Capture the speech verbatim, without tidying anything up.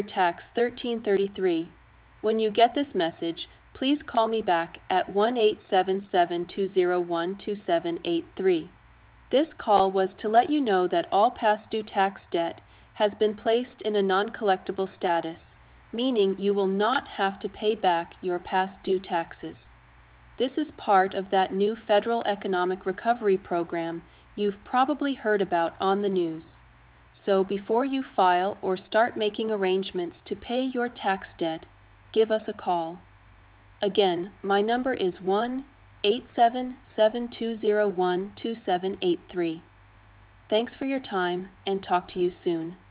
Tax thirteen thirty-three. When you get this message, please call me back at one eight seven seven, two zero one, two seven eight three. This call was to let you know that all past due tax debt has been placed in a non-collectible status, meaning you will not have to pay back your past due taxes. This is part of that new federal economic recovery program you've probably heard about on the news. So before you file or start making arrangements to pay your tax debt, give us a call. Again, my number is one eight seven seven, two zero one, two seven eight three. Thanks for your time, and talk to you soon.